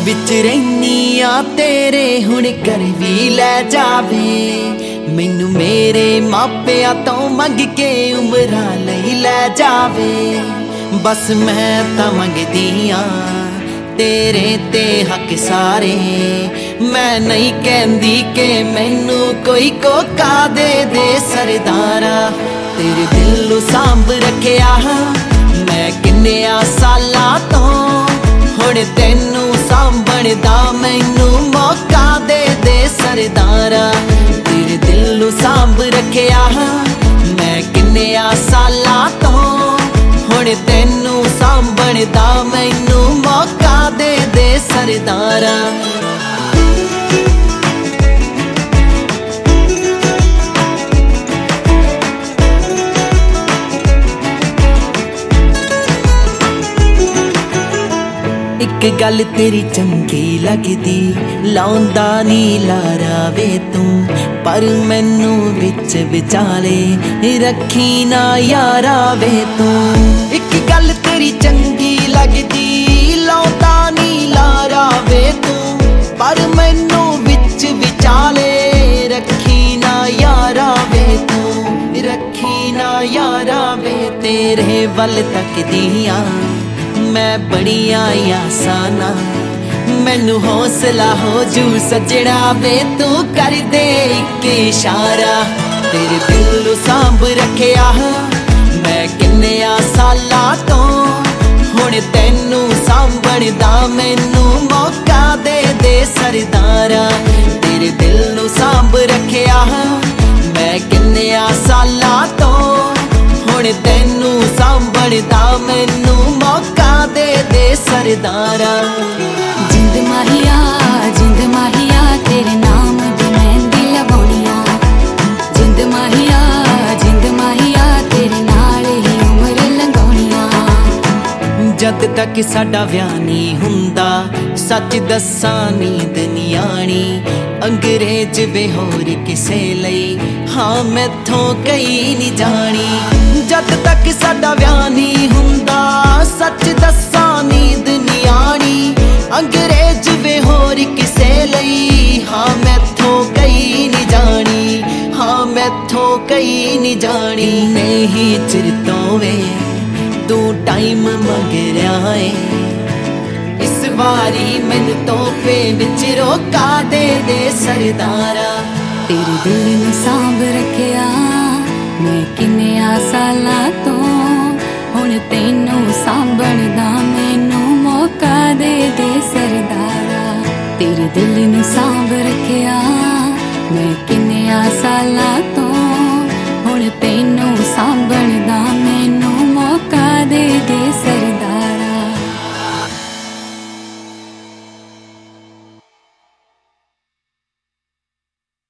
विच रैनी आ तेरे हुण घर भी लै जावे। मैनू मेरे मापिया तो मंग के उमरा लई लै जावे। बस मैं तां मंगदी आ तेरे ते हक सारे। मैं नहीं कहंदी के मैनू कोई कोका दे दे सरदारा। तेरे दिल नू सांभ रखिया मैं किन्निया सालां तो। हुण तैनू सांभण दा मैनू मौका दे दे सरदारा। तेरे दिल नू सांभ रखिया मैं किन्निया सालां तो। हुण तैनू सांभण दा मैनू मौका दे दे सरदारा। एक गल तेरी चंगी लगदी लाउंदा नी लारा वे तू। पर मैनू विच विचाले रखी ना यारा वे तू। एक गल तेरी चंगी लगदी लाउंदा नी लारा वे तू। पर मैनू विच विचाले रखी ना यारा वे तू। रखी ना यारा वे तेरे वल तकदियां मैं बड़िया आसाना। मैनू हौसला हो जू सजड़ा वे तू कर दे इक इशारा। तेरे दिल नू सांभ रखिया मैं किन्निया सालां तो। हुण तैनू सांभण दा मैनू मौका दे दे सरदारा। तेरे दिल नू सांभ रखिया मैं किन्निया सालां तो। हुण तैनू सांभण दा मैनू मौका दे दे सरदारा। जिंद माहिया तेरे नाम दी मेहंदी लवाउणिया। जिंद माहिया तेरे नाल ही उमर लंघाउणिया। जद तक साडा विआह नहीं हुंदा सच दस्सां नींद नहीं आनी। अंग्रेज वे होर किसे लई हाँ मैथों कई नहीं जानी। जद तक साडा विआह नहीं हुंदा सच दस्सां नींद नहीं आनी। अंग्रेज वे होर किसे लई हाँ मैथों कई नहीं जानी। हाँ मैथों कई नहीं जानी। नहीं चिर तो वे तू टाइम मंग रहा है। इस वारी मैनू तोहफे विच रोका दे दे सरदारा। तेरे दिल नू सांभ रखिया मैं किन्निया सालां तो। हुण तैनू सांभण दा मैनू मौका दे दे सरदारा। तेरे दिल नू सांभ रखिया मैं किन्निया सालां तो।